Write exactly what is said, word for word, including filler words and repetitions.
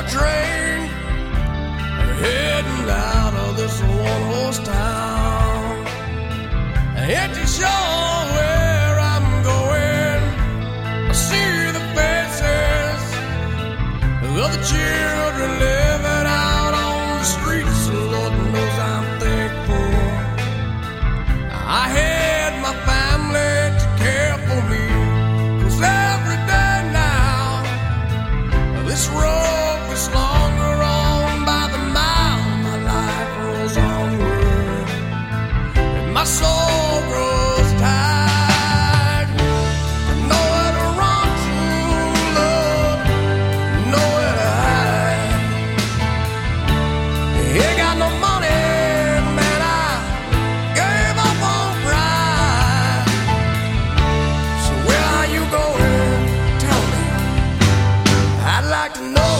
a train heading out of this one-horse town. Ain't you sure where I'm going? I see the faces of the children living out on the streets. Lord knows I'm thankful I had my family to care for me. 'Cause every day now this road gets longer on by the mile. My life rolls onward and my soul grows tired. Nowhere to run to, Lord, nowhere to hide. Ain't got no money, man, I gave up on pride. So where are you going? Tell me, I'd like to know.